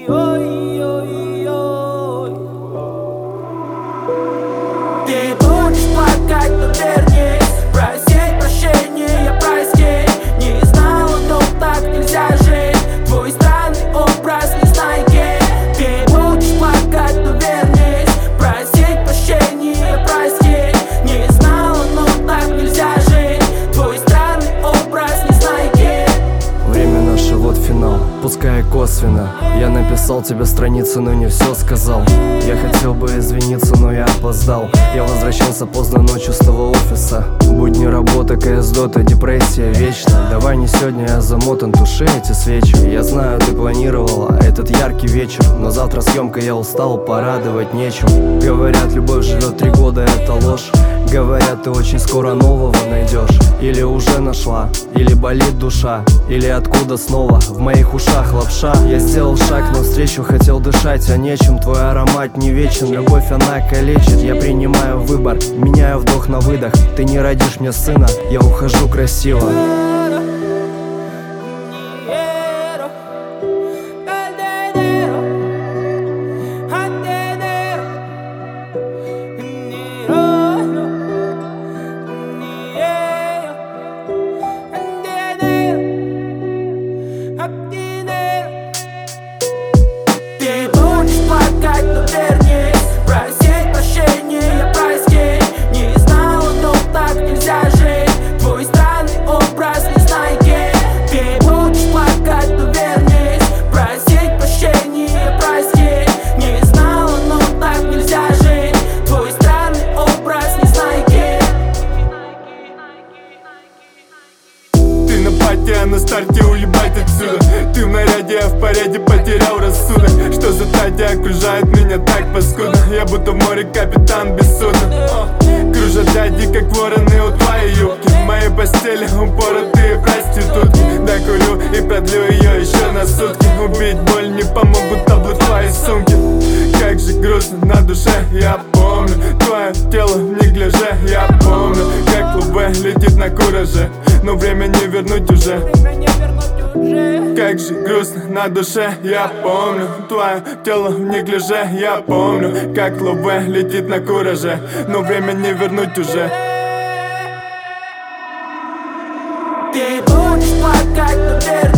Ты будешь плакать, но вернись, просить прощения, я прости. Не знала, но так нельзя жить. Твой странный образ незнайки. Ты будешь плакать, но вернись, просить прощения, я прости. Не знала, но так нельзя жить. Твой странный образ незнайки. Время наше, вот финал, пускай косвенно. Я написал тебе страницу, но не все сказал. Я хотел бы извиниться, но я опоздал. Я возвращался поздно ночью с того офиса. Будни, работа, КС, дота, депрессия вечно. Давай не сегодня, я замотан, туши эти свечи. Я знаю, ты планировала этот яркий вечер, но завтра съемка, я устал, порадовать нечем. Говорят, любовь живет 3 года, это ложь. Говорят, ты очень скоро нового найдешь. Или уже нашла, или болит душа, или откуда снова в моих ушах лапша. Я сделал шаг навстречу, хотел дышать, а нечем. Твой аромат не вечен, любовь она калечит. Я принимаю выбор, меняю вдох на выдох. Ты не родишь мне сына, я ухожу красиво. Ты будешь плакать, но вернись, просить прощения, я прости. Не знала, но так нельзя жить. Твой странный образ незнайки. Ты будешь плакать, но вернись, просить прощения, я прости. Не знала, но так нельзя жить. Твой странный образ незнайки. Ты на пати, а на старте уебать отсюда. Ты в наряде, а в параде потерял рассудок. Что за тати окружает меня так паскудно? Я будто в море капитан без судна. Кружат дяди, как вороны у твоей юбки. В моей постели упоротые проститутки. Докурю и продлю ее еще на сутки. Убить боль не помогут таблы твоей сумки. Как же грустно на душе, я помню. Твое тело в неглиже, я помню. Как ЛВ летит на кураже, но время не вернуть уже. Как же грустно на душе, я помню. Твое тело в неглиже, я помню. Как ЛВ летит на кураже, но время не вернуть уже. Ты будешь плакать, но вернись.